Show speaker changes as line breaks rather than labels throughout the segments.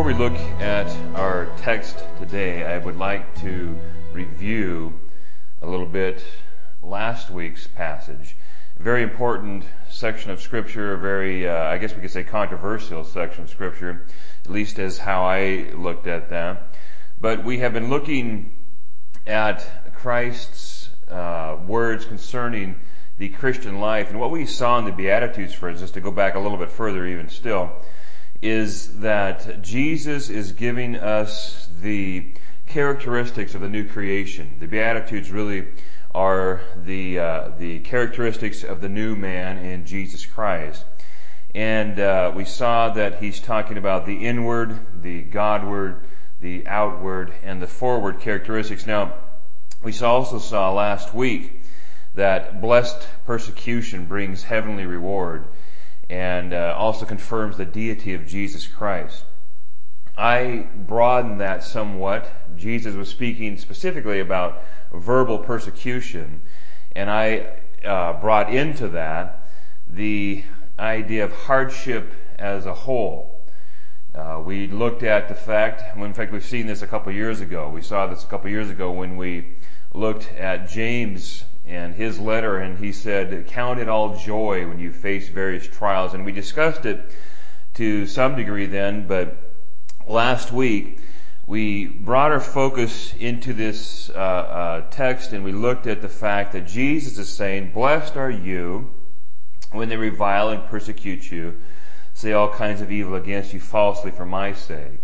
we look at our text today, I would like to review a little bit last week's passage. A very important section of Scripture, a very, I guess we could say controversial section of Scripture, at least as how I looked at that. But we have been looking at Christ's words concerning the Christian life. And what we saw in the Beatitudes, for instance, to go back a little bit further even still, is that Jesus is giving us the characteristics of the new creation. The Beatitudes really are the characteristics of the new man in Jesus Christ. And we saw that he's talking about the inward, the Godward, the outward, and the forward characteristics. Now, we also saw last week that blessed persecution brings heavenly reward, and also confirms the deity of Jesus Christ. I broadened that somewhat. Jesus was speaking specifically about verbal persecution, and I brought into that the idea of hardship as a whole. We looked at the fact, in fact we've seen this a couple years ago. We saw this a couple years ago when we looked at James and his letter, and he said, count it all joy when you face various trials. And we discussed it to some degree then, but last week we brought our focus into this text, and we looked at the fact that Jesus is saying, blessed are you when they revile and persecute you, say all kinds of evil against you falsely for my sake.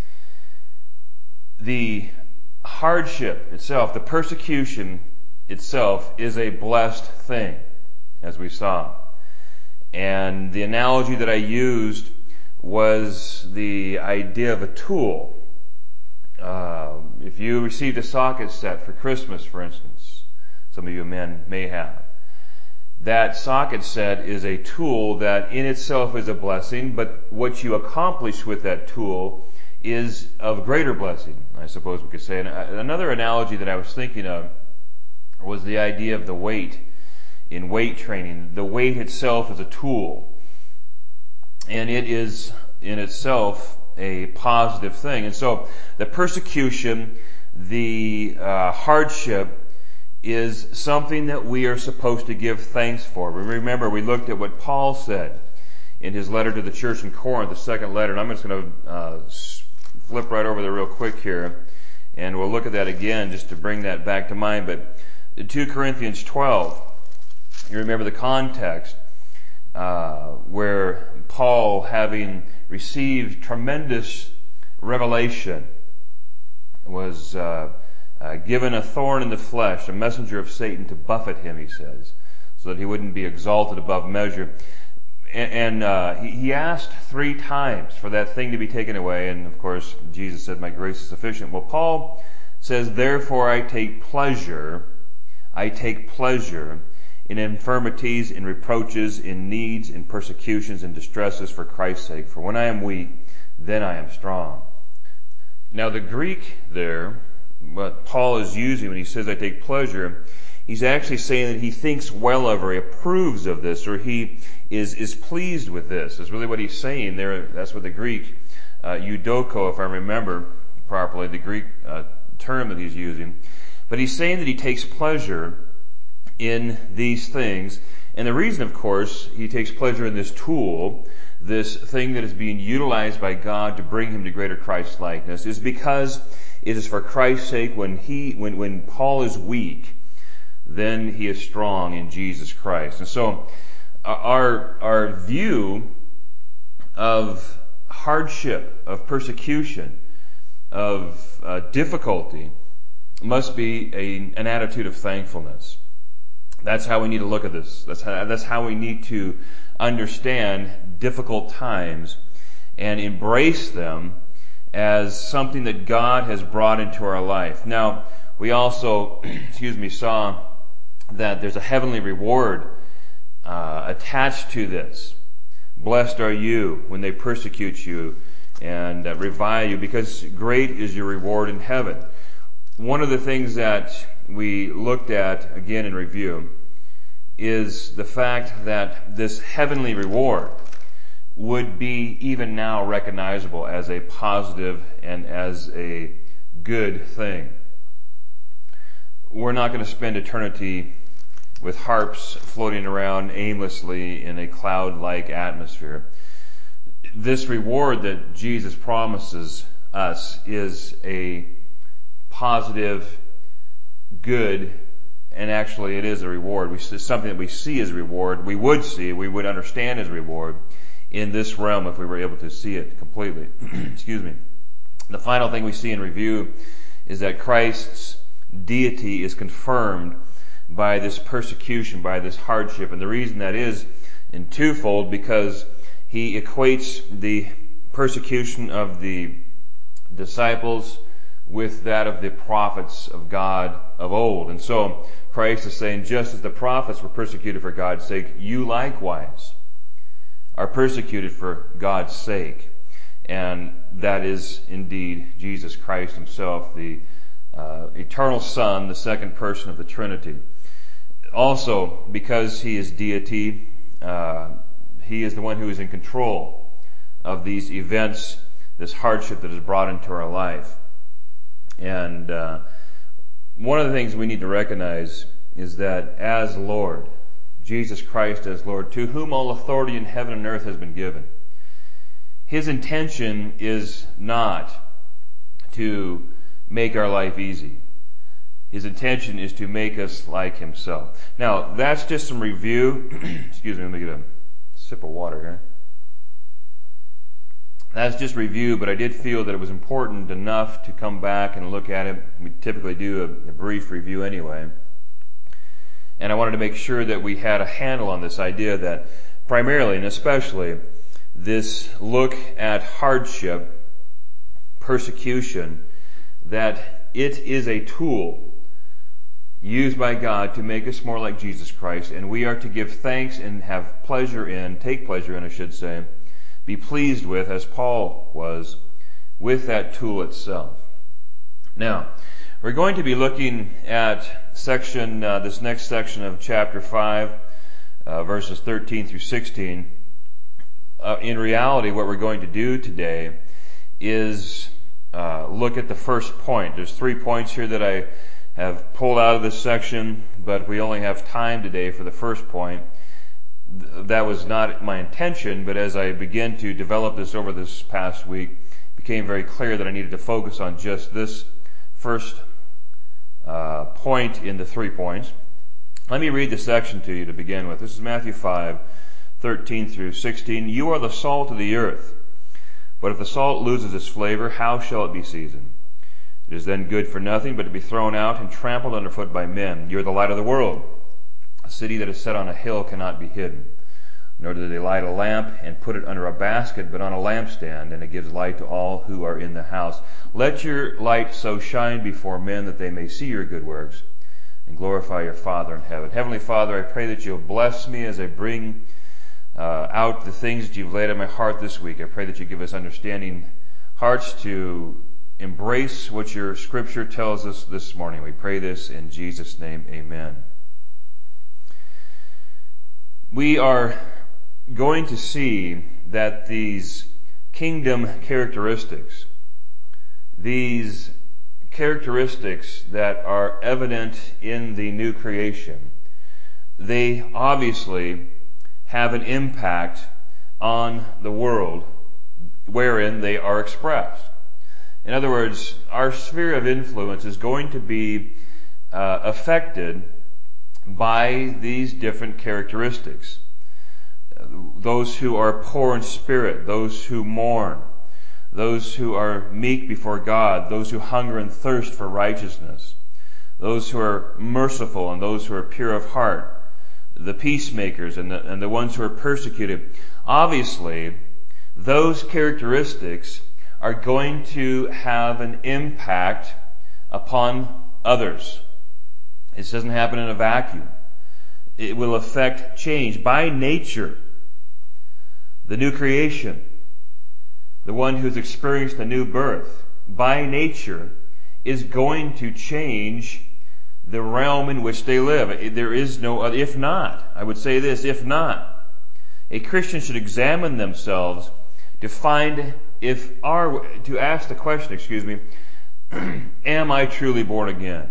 The hardship itself, the persecution itself, is a blessed thing, as we saw. And the analogy that I used was the idea of a tool. If you received a socket set for Christmas, for instance, some of you men may have, that socket set is a tool that in itself is a blessing, but what you accomplish with that tool is of greater blessing, I suppose we could say. And another analogy that I was thinking of was the idea of the weight in weight training. The weight itself is a tool, and it is in itself a positive thing. And so the persecution, the hardship, is something that we are supposed to give thanks for. Remember, we looked at what Paul said in his letter to the church in Corinth, the second letter, and I'm just going to flip right over there real quick here, and we'll look at that again just to bring that back to mind. But 2 Corinthians 12, you remember the context where Paul, having received tremendous revelation, was given a thorn in the flesh, a messenger of Satan to buffet him, he says, so that he wouldn't be exalted above measure. And he asked 3 times for that thing to be taken away, and of course Jesus said, my grace is sufficient. Well, Paul says, therefore I take pleasure in infirmities, in reproaches, in needs, in persecutions, and distresses for Christ's sake. For when I am weak, then I am strong. Now the Greek there, what Paul is using when he says I take pleasure, he's actually saying that he thinks well of, or he approves of this, or he is pleased with this, is really what he's saying there. That's what the Greek, eudoko, if I remember properly, the Greek term that he's using. But he's saying that he takes pleasure in these things. And the reason, of course, he takes pleasure in this tool, this thing that is being utilized by God to bring him to greater Christ-likeness, is because it is for Christ's sake. When Paul is weak, then he is strong in Jesus Christ. And so our view of hardship, of persecution, of difficulty must be an attitude of thankfulness. That's how we need to look at this. That's how we need to understand difficult times and embrace them as something that God has brought into our life. Now, we also, saw that there's a heavenly reward attached to this. Blessed are you when they persecute you and revile you, because great is your reward in heaven. One of the things that we looked at again in review is the fact that this heavenly reward would be even now recognizable as a positive and as a good thing. We're not going to spend eternity with harps floating around aimlessly in a cloud-like atmosphere. This reward that Jesus promises us is a positive, good, and actually it is a reward. It's something that we see as a reward. We would understand as a reward in this realm if we were able to see it completely. Excuse me. The final thing we see in review is that Christ's deity is confirmed by this persecution, by this hardship. And the reason that is in twofold, because he equates the persecution of the disciples with that of the prophets of God of old. And so Christ is saying, just as the prophets were persecuted for God's sake, you likewise are persecuted for God's sake. And that is indeed Jesus Christ himself, the eternal Son, the second person of the Trinity. Also, because he is deity, he is the one who is in control of these events, this hardship that is brought into our life. And one of the things we need to recognize is that as Lord, Jesus Christ as Lord, to whom all authority in heaven and earth has been given, his intention is not to make our life easy. His intention is to make us like himself. Now, that's just some review. Excuse me, let me get a sip of water here. That's just review, but I did feel that it was important enough to come back and look at it. We typically do a brief review anyway. And I wanted to make sure that we had a handle on this idea that primarily and especially this look at hardship, persecution, that it is a tool used by God to make us more like Jesus Christ, and we are to give thanks and have pleasure in, take pleasure in, I should say, be pleased with, as Paul was, with that tool itself. Now, we're going to be looking at this next section of chapter 5, verses 13 through 16. In reality, what we're going to do today is look at the first point. There's 3 points here that I have pulled out of this section, but we only have time today for the first point. That was not my intention, but as I began to develop this over this past week, it became very clear that I needed to focus on just this first point in the 3 points. Let me read the section to you to begin with. This is Matthew 5, 13 through 16. You are the salt of the earth, but if the salt loses its flavor, how shall it be seasoned? It is then good for nothing but to be thrown out and trampled underfoot by men. You are the light of the world. A city that is set on a hill cannot be hidden. Nor do they light a lamp and put it under a basket, but on a lampstand, and it gives light to all who are in the house. Let your light so shine before men that they may see your good works and glorify your Father in heaven. Heavenly Father, I pray that you'll bless me as I bring out the things that you've laid on my heart this week. I pray that you give us understanding hearts to embrace what your scripture tells us this morning. We pray this in Jesus' name, amen. We are going to see that these kingdom characteristics, these characteristics that are evident in the new creation, they obviously have an impact on the world wherein they are expressed. In other words, our sphere of influence is going to be affected by these different characteristics. Those who are poor in spirit, those who mourn, those who are meek before God, those who hunger and thirst for righteousness, those who are merciful and those who are pure of heart, the peacemakers and the ones who are persecuted. Obviously, those characteristics are going to have an impact upon others. This doesn't happen in a vacuum. It will affect change. By nature, the new creation, the one who's experienced a new birth, by nature is going to change the realm in which they live. There is no other, if not, I would say this, if not, a Christian should examine themselves to ask the question, am I truly born again?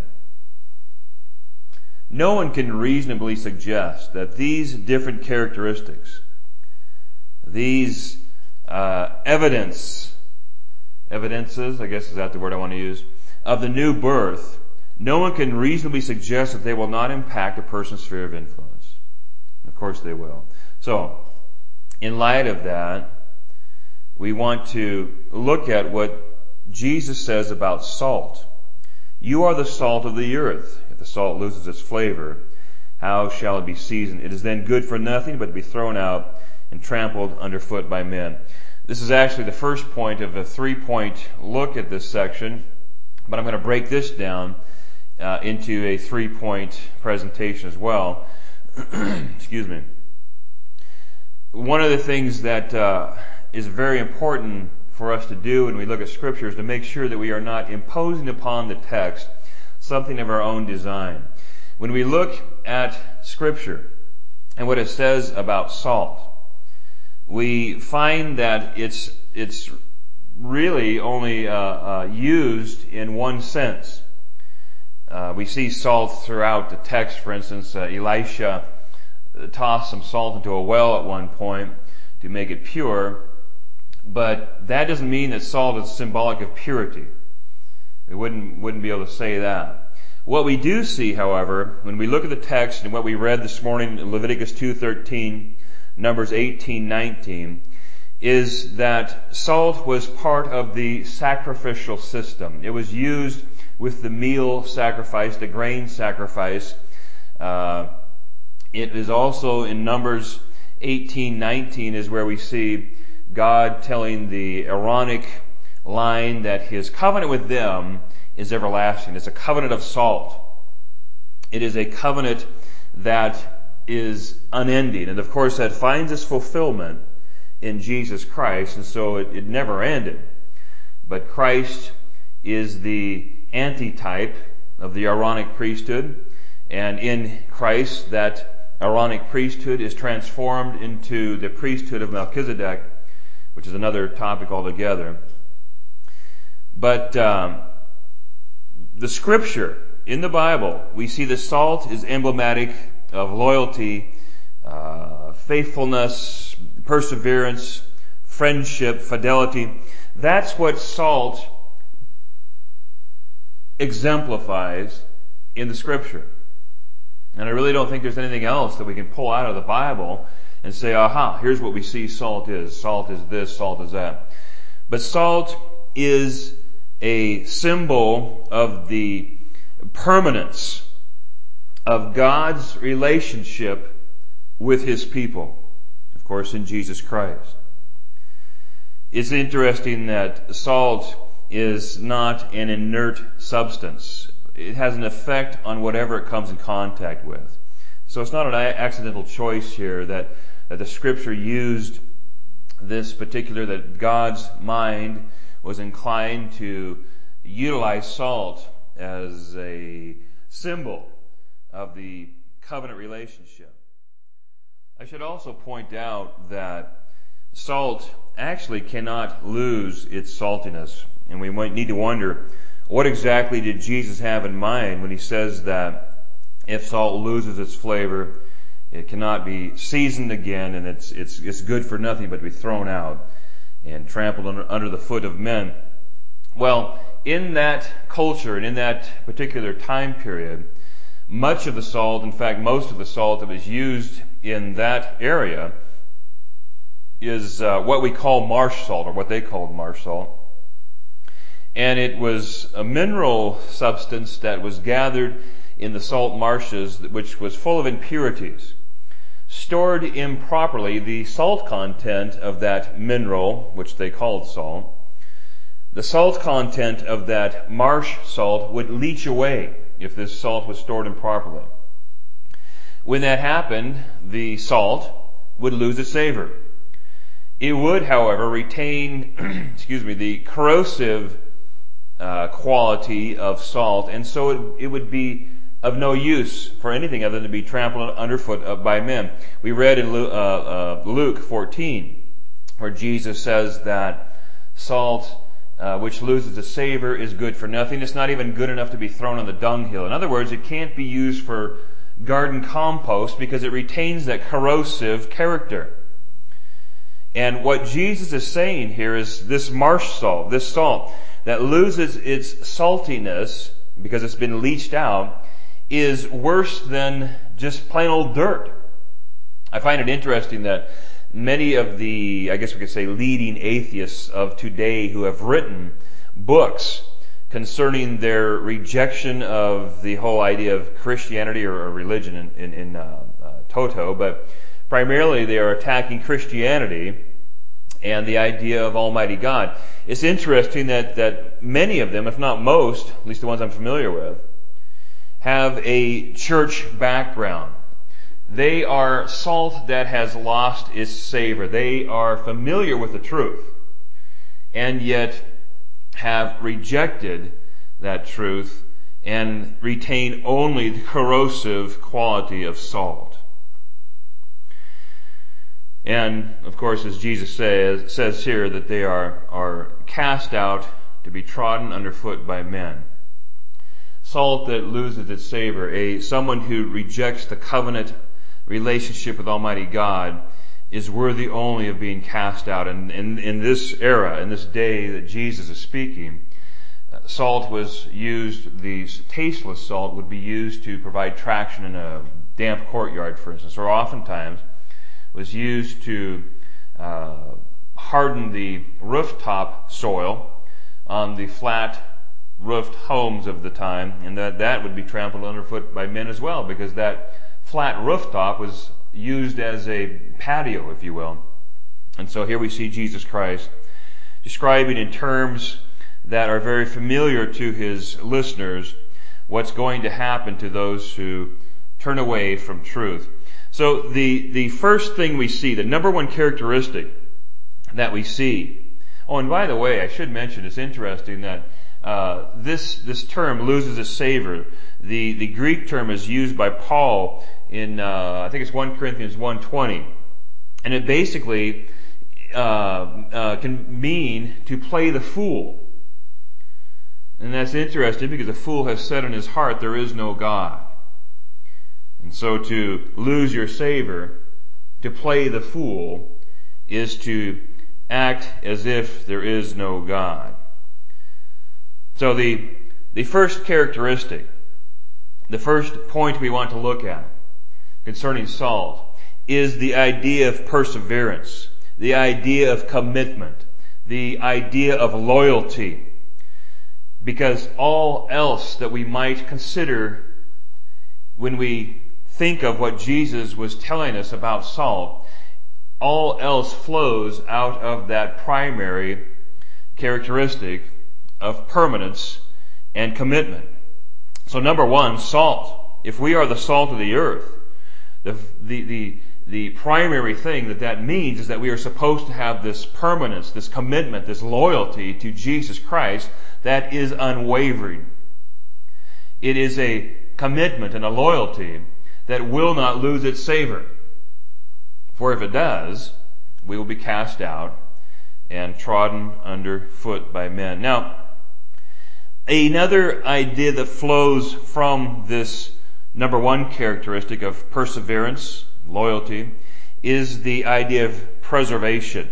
No one can reasonably suggest that these different characteristics, these evidences, I guess is that the word I want to use, of the new birth, no one can reasonably suggest that they will not impact a person's sphere of influence. Of course they will. So, in light of that, we want to look at what Jesus says about salt. You are the salt of the earth. If the salt loses its flavor, how shall it be seasoned? It is then good for nothing but to be thrown out and trampled underfoot by men. This is actually the first point of a 3-point look at this section, but I'm going to break this down into a 3-point presentation as well. Excuse me. One of the things that is very important for us to do when we look at Scripture is to make sure that we are not imposing upon the text something of our own design. When we look at Scripture and what it says about salt, we find that it's really only used in one sense. We see salt throughout the text. For instance, Elisha tossed some salt into a well at one point to make it pure, but that doesn't mean that salt is symbolic of purity. We wouldn't be able to say that. What we do see, however, when we look at the text and what we read this morning in Leviticus 2:13, Numbers 18:19, is that salt was part of the sacrificial system. It was used with the meal sacrifice, the grain sacrifice. It is also in Numbers 18:19 is where we see God telling the Aaronic line that His covenant with them is everlasting. It's a covenant of salt. It is a covenant that is unending. And of course that finds its fulfillment in Jesus Christ, and so it never ended. But Christ is the antitype of the Aaronic priesthood, and in Christ that Aaronic priesthood is transformed into the priesthood of Melchizedek, which is another topic altogether. But the Scripture, in the Bible, we see the salt is emblematic of loyalty, faithfulness, perseverance, friendship, fidelity. That's what salt exemplifies in the Scripture. And I really don't think there's anything else that we can pull out of the Bible and say, aha, here's what we see salt is. Salt is this, salt is that. But salt is a symbol of the permanence of God's relationship with His people, of course, in Jesus Christ. It's interesting that salt is not an inert substance. It has an effect on whatever it comes in contact with. So it's not an accidental choice here that the Scripture used this particular, that God's mind was inclined to utilize salt as a symbol of the covenant relationship. I should also point out that salt actually cannot lose its saltiness. And we might need to wonder, what exactly did Jesus have in mind when He says that if salt loses its flavor, it cannot be seasoned again, and it's good for nothing but to be thrown out and trampled under the foot of men? Well, in that culture and in that particular time period, much of the salt, in fact most of the salt that was used in that area is what we call marsh salt, or what they called marsh salt. And it was a mineral substance that was gathered in the salt marshes, which was full of impurities. Stored improperly, the salt content of that mineral, which they called salt, the salt content of that marsh salt would leach away if this salt was stored improperly. When that happened, the salt would lose its savor. It would, however, retain, the corrosive quality of salt, and so it would be of no use for anything other than to be trampled underfoot by men. We read in Luke 14, where Jesus says that salt, which loses its savor, is good for nothing. It's not even good enough to be thrown on the dunghill. In other words, it can't be used for garden compost because it retains that corrosive character. And what Jesus is saying here is this marsh salt, this salt that loses its saltiness because it's been leached out, is worse than just plain old dirt. I find it interesting that many of the, I guess we could say, leading atheists of today who have written books concerning their rejection of the whole idea of Christianity or religion in toto, but primarily they are attacking Christianity and the idea of Almighty God. It's interesting that many of them, if not most, at least the ones I'm familiar with, have a church background. They are salt that has lost its savor. They are familiar with the truth, and yet have rejected that truth and retain only the corrosive quality of salt. And, of course, as Jesus says here, that they are cast out to be trodden underfoot by men. Salt that loses its savor, someone who rejects the covenant relationship with Almighty God, is worthy only of being cast out. And in this era, in this day that Jesus is speaking, salt was used, the tasteless salt would be used to provide traction in a damp courtyard, for instance, or oftentimes was used to harden the rooftop soil on the flat roofed homes of the time, and that would be trampled underfoot by men as well, because that flat rooftop was used as a patio, if you will. And so here we see Jesus Christ describing in terms that are very familiar to his listeners what's going to happen to those who turn away from truth. So the first thing we see, the number one characteristic that we see. Oh, and by the way, I should mention, it's interesting that this term loses its savor. The Greek term is used by Paul in I think it's 1 Corinthians 1:20, and it basically can mean to play the fool. And that's interesting because the fool has said in his heart, there is no God. And so to lose your savor, to play the fool, is to act as if there is no God. So the first characteristic, the first point we want to look at concerning salt is the idea of perseverance, the idea of commitment, the idea of loyalty. Because all else that we might consider when we think of what Jesus was telling us about salt, all else flows out of that primary characteristic of permanence and commitment. So number one, salt. If we are the salt of the earth, the primary thing that means is that we are supposed to have this permanence, this commitment, this loyalty to Jesus Christ that is unwavering. It is a commitment and a loyalty that will not lose its savor. For if it does, we will be cast out and trodden underfoot by men. Now, another idea that flows from this number one characteristic of perseverance, loyalty, is the idea of preservation.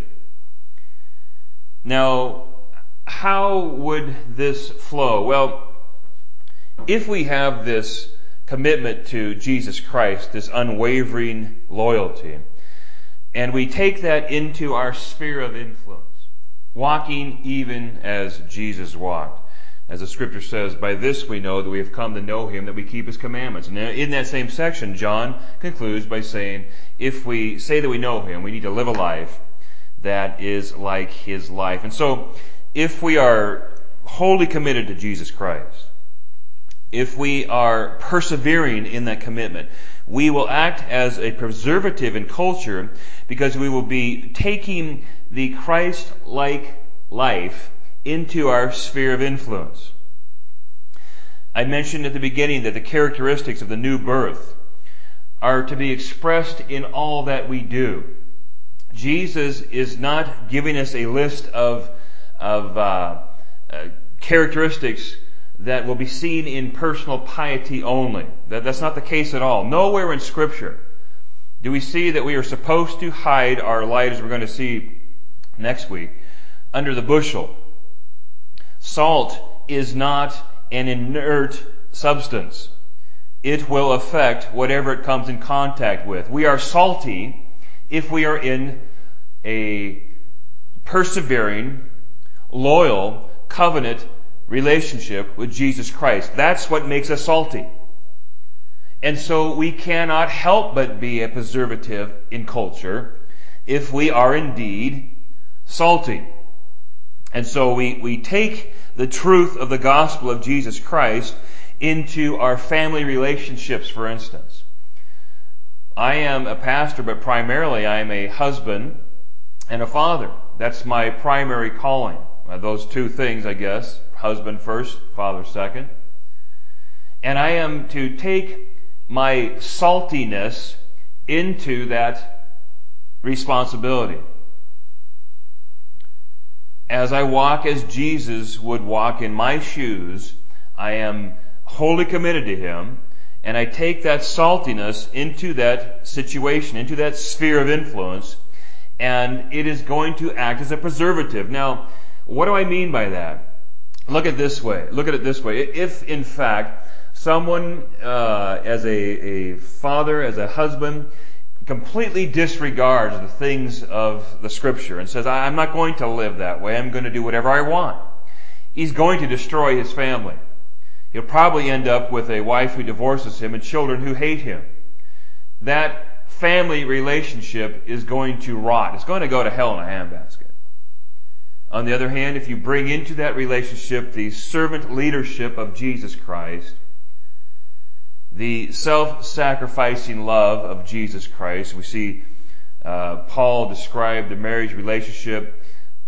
Now, how would this flow? Well, if we have this commitment to Jesus Christ, this unwavering loyalty, and we take that into our sphere of influence, walking even as Jesus walked. As the scripture says, by this we know that we have come to know him, that we keep his commandments. And in that same section, John concludes by saying, if we say that we know him, we need to live a life that is like his life. And so, if we are wholly committed to Jesus Christ, if we are persevering in that commitment, we will act as a preservative in culture because we will be taking the Christ-like life into our sphere of influence. I mentioned at the beginning that the characteristics of the new birth are to be expressed in all that we do. Jesus is not giving us a list of characteristics that will be seen in personal piety only. That's not the case at all. Nowhere in Scripture do we see that we are supposed to hide our light, as we're going to see next week, under the bushel. Salt is not an inert substance. It will affect whatever it comes in contact with. We are salty if we are in a persevering, loyal, covenant relationship with Jesus Christ. That's what makes us salty. And so we cannot help but be a preservative in culture if we are indeed salty. And so we take the truth of the gospel of Jesus Christ into our family relationships, for instance. I am a pastor, but primarily I am a husband and a father. That's my primary calling. Those two things, I guess. Husband first, father second. And I am to take my saltiness into that responsibility. As I walk as Jesus would walk in my shoes, I am wholly committed to Him, and I take that saltiness into that situation, into that sphere of influence, and it is going to act as a preservative. Now, what do I mean by that? Look at it this way. If, in fact, someone, as a father, as a husband, completely disregards the things of the Scripture and says, I'm not going to live that way, I'm going to do whatever I want, he's going to destroy his family. He'll probably end up with a wife who divorces him and children who hate him. That family relationship is going to rot. It's going to go to hell in a handbasket. On the other hand, if you bring into that relationship the servant leadership of Jesus Christ, the self-sacrificing love of Jesus Christ, we see Paul describe the marriage relationship,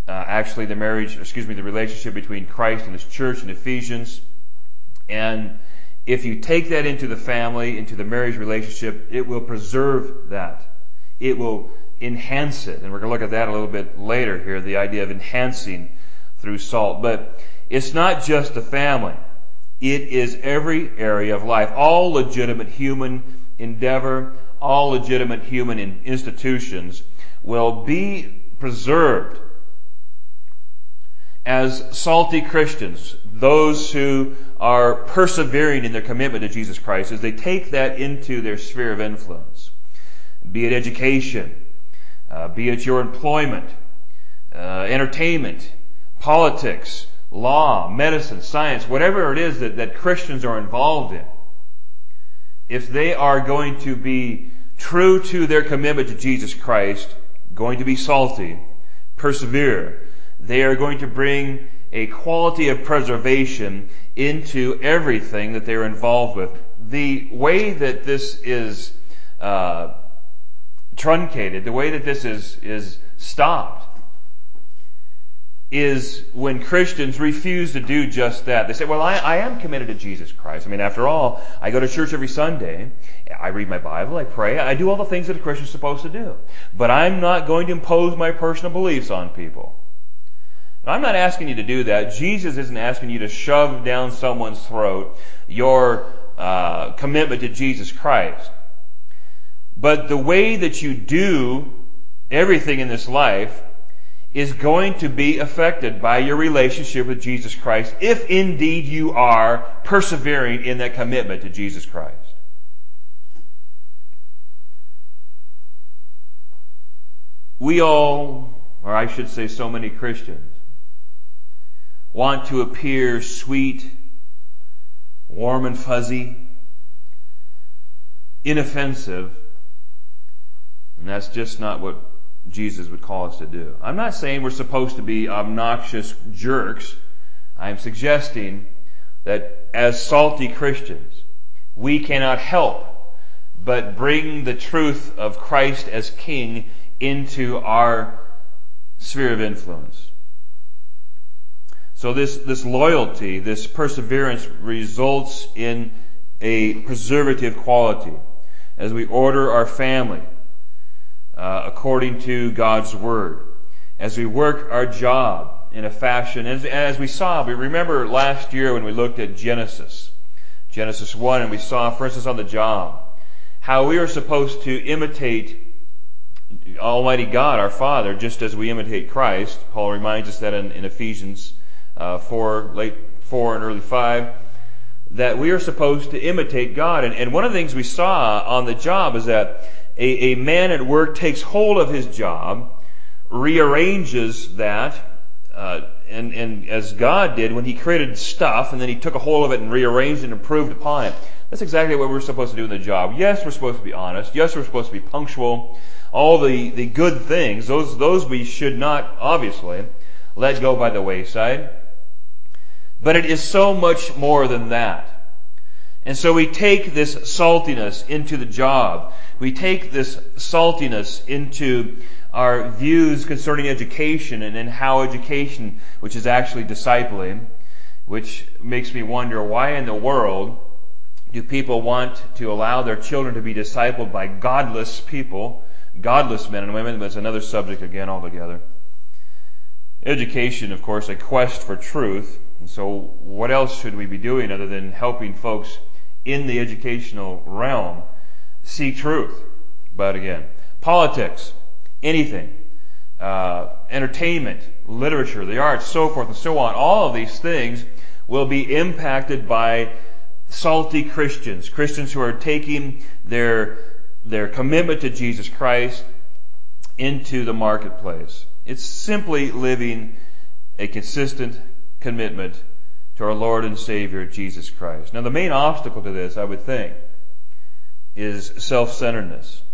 the relationship between Christ and His church in Ephesians. And if you take that into the family, into the marriage relationship, it will preserve that. It will enhance it. And we're going to look at that a little bit later here, the idea of enhancing through salt. But it's not just the family. It is every area of life. All legitimate human endeavor, all legitimate human institutions will be preserved as salty Christians, those who are persevering in their commitment to Jesus Christ, as they take that into their sphere of influence. Be it education, be it your employment, entertainment, politics, law, medicine, science, whatever it is that Christians are involved in. If they are going to be true to their commitment to Jesus Christ, going to be salty, persevere, they are going to bring a quality of preservation into everything that they're involved with. The way that this is truncated, the way that this is stopped, is when Christians refuse to do just that. They say, well, I am committed to Jesus Christ. I mean, after all, I go to church every Sunday, I read my Bible, I pray, I do all the things that a Christian is supposed to do. But I'm not going to impose my personal beliefs on people. Now, I'm not asking you to do that. Jesus isn't asking you to shove down someone's throat your commitment to Jesus Christ. But the way that you do everything in this life is going to be affected by your relationship with Jesus Christ, if indeed you are persevering in that commitment to Jesus Christ. We all, or I should say so many Christians, want to appear sweet, warm and fuzzy, inoffensive, and that's just not what Jesus would call us to do. I'm not saying we're supposed to be obnoxious jerks. I'm suggesting that as salty Christians, we cannot help but bring the truth of Christ as King into our sphere of influence. So this loyalty, this perseverance results in a preservative quality as we order our family according to God's Word, as we work our job in a fashion, as we saw, we remember last year when we looked at Genesis 1, and we saw, for instance, on the job, how we are supposed to imitate Almighty God, our Father, just as we imitate Christ. Paul reminds us that in Ephesians 4, late 4 and early 5, that we are supposed to imitate God. And one of the things we saw on the job is that a man at work takes hold of his job, rearranges that, and as God did when He created stuff, and then He took a hold of it and rearranged it and improved upon it. That's exactly what we're supposed to do in the job. Yes, we're supposed to be honest. Yes, we're supposed to be punctual. All the good things, those we should not, obviously, let go by the wayside. But it is so much more than that. And so we take this saltiness into the job. We take this saltiness into our views concerning education and how education, which is actually discipling, which makes me wonder, why in the world do people want to allow their children to be discipled by godless people, godless men and women? That's another subject again altogether. Education, of course, a quest for truth. And so what else should we be doing other than helping folks in the educational realm seek truth? But again, politics, anything, entertainment, literature, the arts, so forth and so on, all of these things will be impacted by salty Christians who are taking their commitment to Jesus Christ into the marketplace. It's simply living a consistent commitment to our Lord and Savior, Jesus Christ. Now, the main obstacle to this, I would think, is self-centeredness.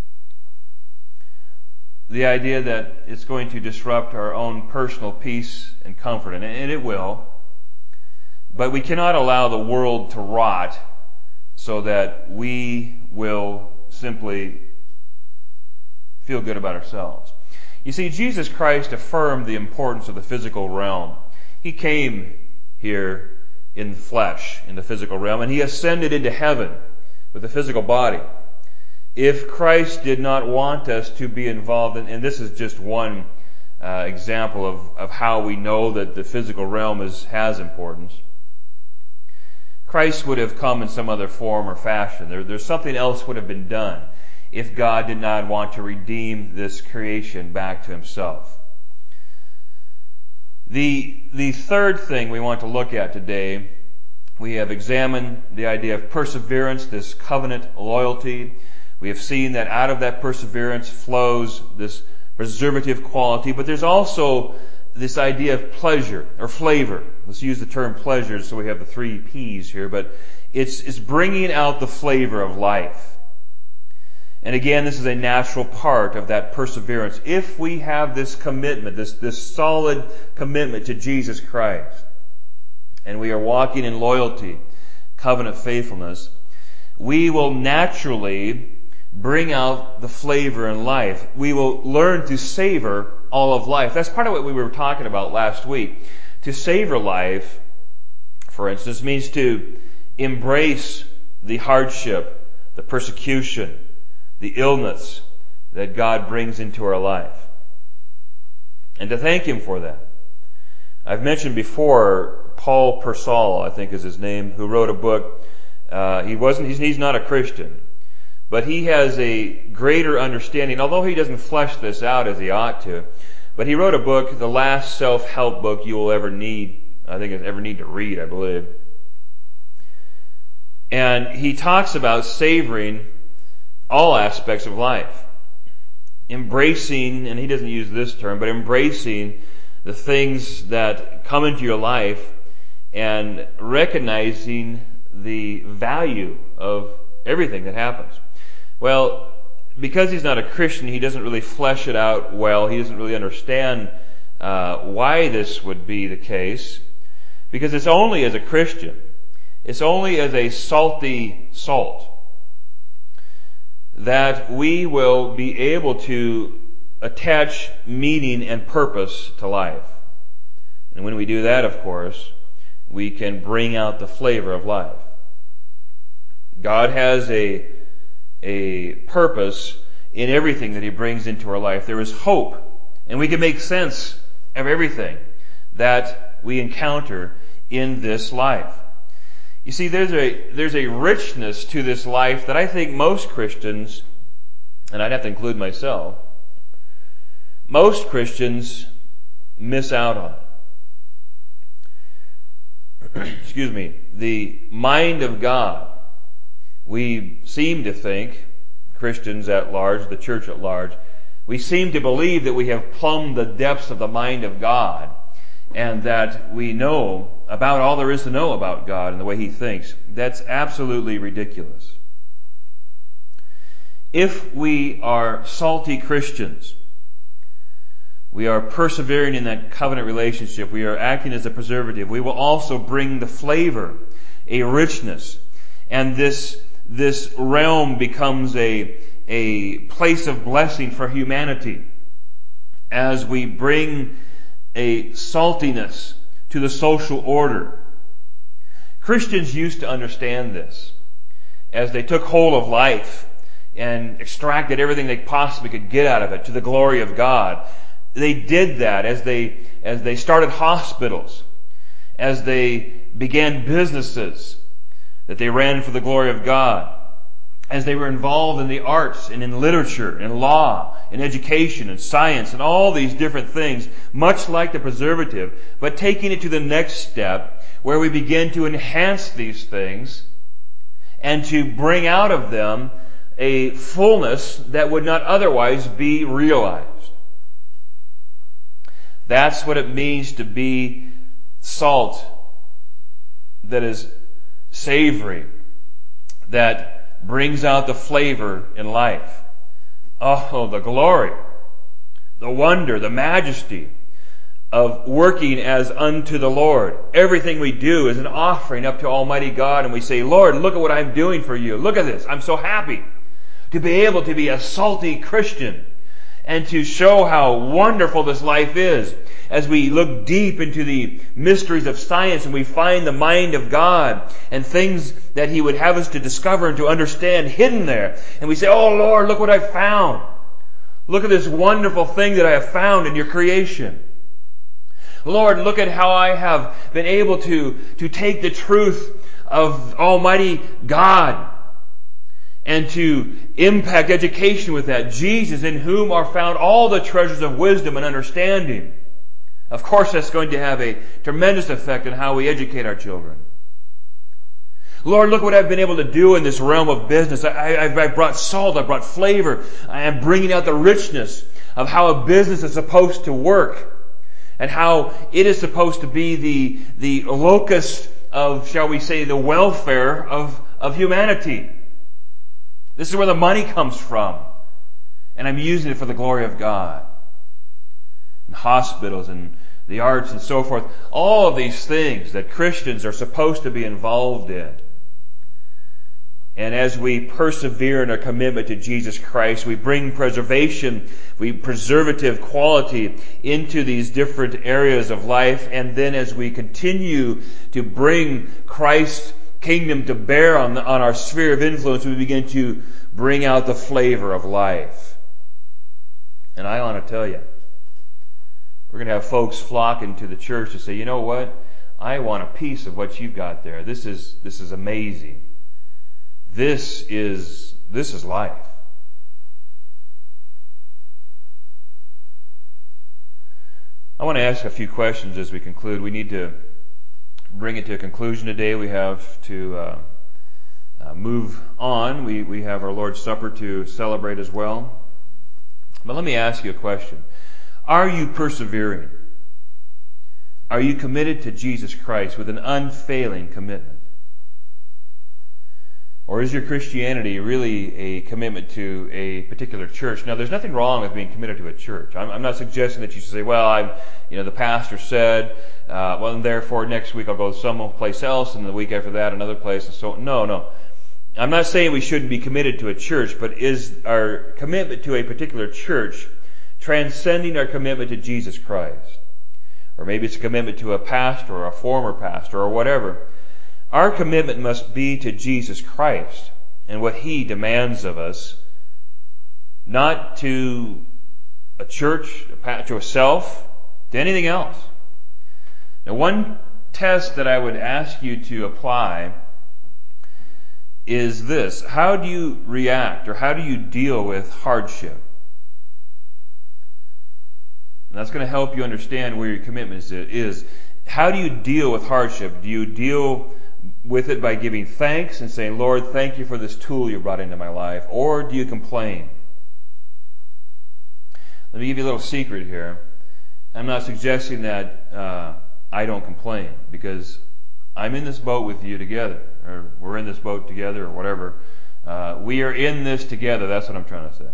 The idea that it's going to disrupt our own personal peace and comfort, and it will. But we cannot allow the world to rot so that we will simply feel good about ourselves. You see, Jesus Christ affirmed the importance of the physical realm. He came here in flesh, in the physical realm, and He ascended into heaven with a physical body. If Christ did not want us to be involved, and this is just one example of how we know that the physical realm has importance, Christ would have come in some other form or fashion. There's something else would have been done if God did not want to redeem this creation back to Himself. The third thing we want to look at today, we have examined the idea of perseverance, this covenant loyalty. We have seen that out of that perseverance flows this preservative quality, but there's also this idea of pleasure or flavor. Let's use the term pleasure so we have the 3 P's here, but it's bringing out the flavor of life. And again, this is a natural part of that perseverance. If we have this commitment, this solid commitment to Jesus Christ, and we are walking in loyalty, covenant faithfulness, we will naturally bring out the flavor in life. We will learn to savor all of life. That's part of what we were talking about last week. To savor life, for instance, means to embrace the hardship, the persecution, the illness that God brings into our life, and to thank Him for that. I've mentioned before Paul Persall, I think is his name, who wrote a book. He's not a Christian, but he has a greater understanding, although he doesn't flesh this out as he ought to. But he wrote a book, the last self-help book you will ever need to read, I believe. And he talks about savoring all aspects of life. Embracing, and he doesn't use this term, but embracing the things that come into your life and recognizing the value of everything that happens. Well, because he's not a Christian, he doesn't really flesh it out well. He doesn't really understand why this would be the case. Because it's only as a Christian, it's only as a salty salt, that we will be able to attach meaning and purpose to life. And when we do that, of course, we can bring out the flavor of life. God has a purpose in everything that He brings into our life. There is hope, and we can make sense of everything that we encounter in this life. You see, there's a richness to this life that I think most Christians, and I'd have to include myself, most Christians miss out on. Excuse me. The mind of God. We seem to think, Christians at large, the church at large, we seem to believe that we have plumbed the depths of the mind of God and that we know about all there is to know about God and the way He thinks. That's absolutely ridiculous. If we are salty Christians, we are persevering in that covenant relationship, we are acting as a preservative, we will also bring the flavor, a richness, and this realm becomes a place of blessing for humanity as we bring a saltiness to the social order. Christians used to understand this as they took hold of life and extracted everything they possibly could get out of it to the glory of God. They did that as they started hospitals, as they began businesses that they ran for the glory of God, as they were involved in the arts and in literature and law and education and science and all these different things, much like the preservative, but taking it to the next step where we begin to enhance these things and to bring out of them a fullness that would not otherwise be realized. That's what it means to be salt that is savory, that brings out the flavor in life. Oh, the glory, the wonder, the majesty of working as unto the Lord. Everything we do is an offering up to Almighty God, and we say, Lord, look at what I'm doing for you. Look at this. I'm so happy to be able to be a salty Christian and to show how wonderful this life is as we look deep into the mysteries of science and we find the mind of God and things that He would have us to discover and to understand hidden there. And we say, oh Lord, look what I've found. Look at this wonderful thing that I have found in your creation. Lord, look at how I have been able to take the truth of Almighty God and to impact education with that. Jesus, in whom are found all the treasures of wisdom and understanding. Of course, that's going to have a tremendous effect on how we educate our children. Lord, look what I've been able to do in this realm of business. I've brought salt, I've brought flavor. I am bringing out the richness of how a business is supposed to work and how it is supposed to be the locus of, shall we say, the welfare of humanity. This is where the money comes from. And I'm using it for the glory of God. And hospitals and the arts and so forth. All of these things that Christians are supposed to be involved in. And as we persevere in our commitment to Jesus Christ, we bring preservative quality into these different areas of life. And then as we continue to bring Christ's kingdom to bear on our sphere of influence, we begin to bring out the flavor of life. And I want to tell you, we're going to have folks flocking to the church to say, you know what? I want a piece of what you've got there. This is amazing. This is life. I want to ask a few questions as we conclude. We need to bring it to a conclusion today. We have to move on. We have our Lord's Supper to celebrate as well. But let me ask you a question. Are you persevering? Are you committed to Jesus Christ with an unfailing commitment? Or is your Christianity really a commitment to a particular church? Now, there's nothing wrong with being committed to a church. I'm not suggesting that you should say, well, the pastor said, well, and therefore next week I'll go someplace else, and the week after that another place, and so on. No. I'm not saying we shouldn't be committed to a church, but is our commitment to a particular church transcending our commitment to Jesus Christ? or maybe it's a commitment to a pastor or a former pastor or whatever. Our commitment must be to Jesus Christ and what He demands of us, not to a church, to a self, to anything else. Now, one test that I would ask you to apply is this: how do you react, or how do you deal with hardship? And that's going to help you understand where your commitment is. How do you deal with hardship? Do you deal with it by giving thanks and saying, Lord, thank you for this tool you brought into my life? Or do you complain? Let me give you a little secret here. I'm not suggesting that I don't complain, because I'm in this boat with you together, or we're in this boat together, or whatever. We are in this together. That's what I'm trying to say.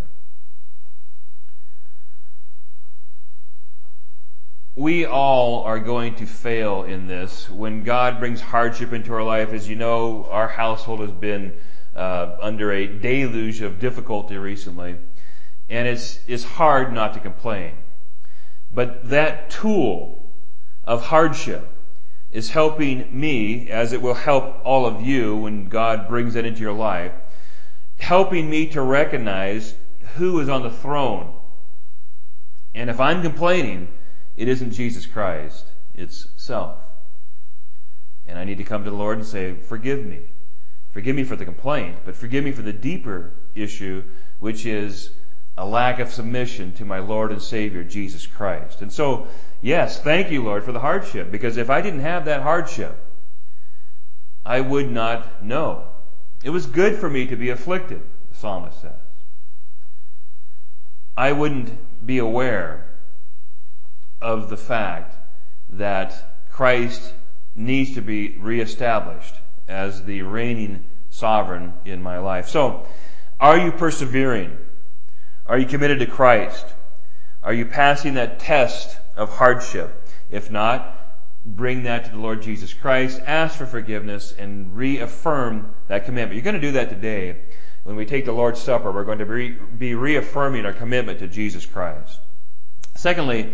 We all are going to fail in this. When God brings hardship into our life, as you know, our household has been under a deluge of difficulty recently, and it's hard not to complain. But that tool of hardship is helping me, as it will help all of you when God brings it into your life, helping me to recognize who is on the throne. And if I'm complaining, it isn't Jesus Christ, it's self. And I need to come to the Lord and say, forgive me. Forgive me for the complaint, but forgive me for the deeper issue, which is a lack of submission to my Lord and Savior, Jesus Christ. And so, yes, thank you, Lord, for the hardship, because if I didn't have that hardship, I would not know. It was good for me to be afflicted, the psalmist says. I wouldn't be aware of the fact that Christ needs to be reestablished as the reigning sovereign in my life. So, are you persevering? Are you committed to Christ? Are you passing that test of hardship? If not, bring that to the Lord Jesus Christ, ask for forgiveness, and reaffirm that commitment. You're going to do that today. When we take the Lord's Supper, we're going to be reaffirming our commitment to Jesus Christ. Secondly,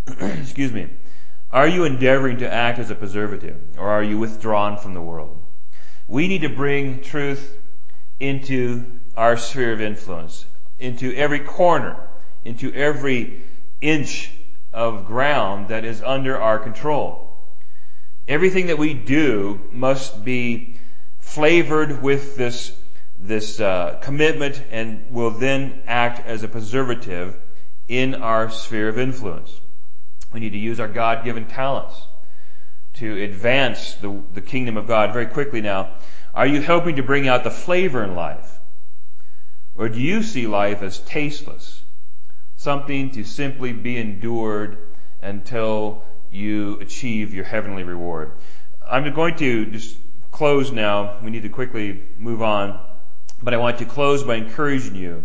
are you endeavoring to act as a preservative, or are you withdrawn from the world? We need to bring truth into our sphere of influence, into every corner, into every inch of ground that is under our control. Everything that we do must be flavored with this commitment, and will then act as a preservative in our sphere of influence. We need to use our God-given talents to advance the kingdom of God. Very quickly now, are you helping to bring out the flavor in life? Or do you see life as tasteless? Something to simply be endured until you achieve your heavenly reward. I'm going to just close now. We need to quickly move on. But I want to close by encouraging you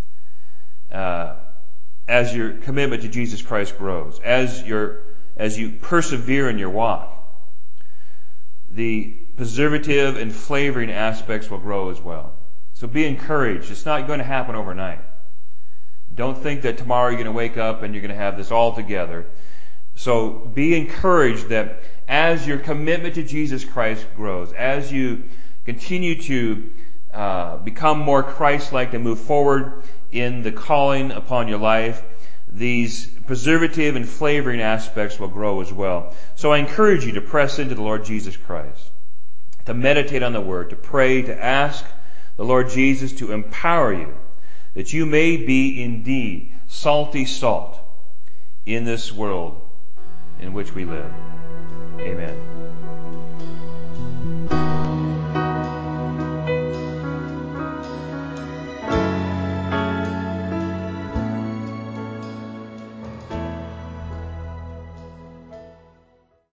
as your commitment to Jesus Christ grows, as you persevere in your walk, the preservative and flavoring aspects will grow as well. So be encouraged. It's not going to happen overnight. Don't think that tomorrow you're going to wake up and you're going to have this all together. So be encouraged that as your commitment to Jesus Christ grows, as you continue to become more Christ-like and move forward in the calling upon your life, these preservative and flavoring aspects will grow as well. So I encourage you to press into the Lord Jesus Christ, to meditate on the Word, to pray, to ask the Lord Jesus to empower you, that you may be indeed salty salt in this world in which we live.